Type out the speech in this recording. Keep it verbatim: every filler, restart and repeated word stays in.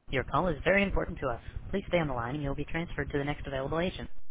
Your call is very important to us. Please stay on the line and you'll be transferred to the next available agent.